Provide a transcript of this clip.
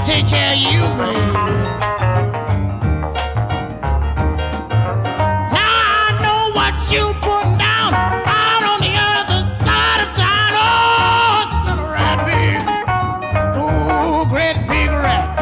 take care of you, baby. Now I know what you putting down out on the other side of town. Oh, smell a rat, baby. Oh, great big rat.